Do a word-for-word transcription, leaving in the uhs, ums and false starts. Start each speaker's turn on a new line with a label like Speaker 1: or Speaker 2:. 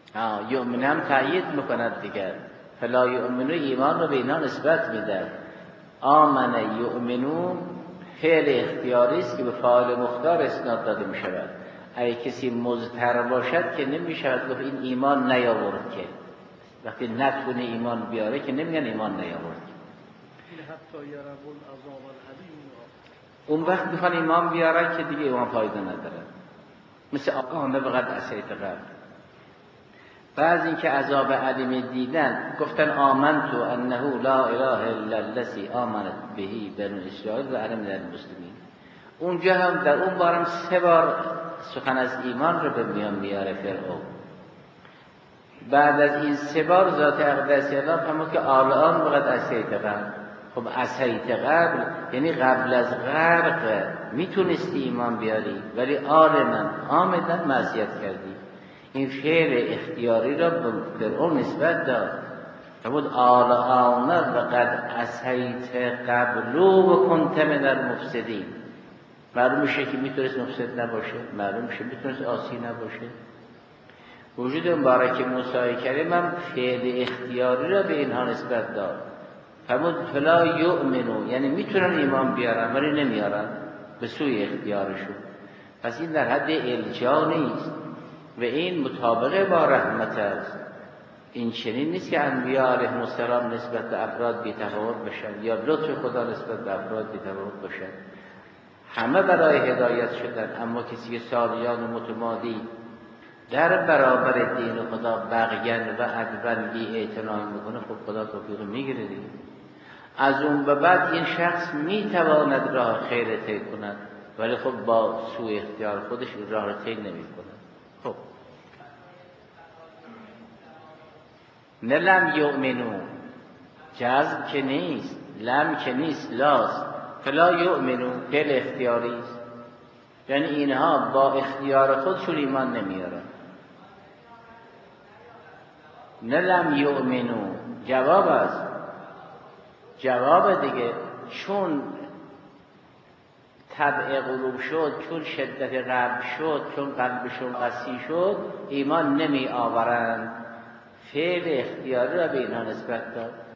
Speaker 1: آه یؤمن هم تأیید میکند دیگر، فلا یؤمنو ایمان رو به اینا نسبت میده. آمن یؤمنون فعل اختیاری است که به فاعل مختار اسناد داده می شود. اگه کسی مضطر باشد که نمی شود گفت این ایمان نیاورد، که وقتی نتونه ایمان بیاره که نمیگن ایمان نیاورد. اون وقت میخوان ایمان بیاره که دیگه ایمان فایده نداره، مثل آقامه بقدر اسیت قبل. بعض این که عذاب علیم دیدن گفتن آمنتو انه لا اله الا الذی آمنت بهی بنو اسرائیل و انا من المسلمین. اونجا هم در اون بارم سه بار سخن از ایمان رو به میان میاره فرعون. بعد از این سه بار ذات اقدس الله فرمود که آلان بقدر اسیت قبل. خب اسیت قبل یعنی قبل از غرق میتونستی ایمان بیاری، ولی آلمن آمدن معصیت کردی. این فعل اختیاری را به فرعون نسبت داد. فرمود آل آنه و قد اسیت قبلو و کنت من المفسدین. معلوم میشه که میتونست مفسد نباشه، معلوم میشه میتونست عاصی نباشه. وجود مبارک موسی کریم هم فعل اختیاری را به اینها نسبت داد. فرمود فلا یؤمنو، یعنی میتونن ایمان بیارن ولی نمیارن به سوی اختیارشون. پس این در حد الجا نیست و این مطابق با رحمت است. این چنین نیست که انبیاء علیهم السلام نسبت به افراد بی‌تفاوت باشن یا لطف خدا نسبت به افراد بی‌تفاوت باشن. همه برای هدایت شدن، اما کسی که سالیان متمادی در برابر دین خدا بغیان و عدوان بی اعتنایی میکنه، خب خدا توفیق میگیره دیگه. از اون به بعد این شخص میتواند راه خیر طی کند، ولی خب با سوء اختیار خودش راه را طی نمیکنه. خب نه لم یؤمنو، جزم که نیست، لم که نیست، لاست. فلا یؤمنو فعل اختیاری است، یعنی اینها با اختیار خودشون ایمان نمیارن. نه لم یؤمنو جواب است، جواب دیگه. چون طبع قلوب شد، چون شدت قلب شد، چون قلبشون قسی شد، ایمان نمی آورند. فعل اختیاری را به اینها نسبت داد.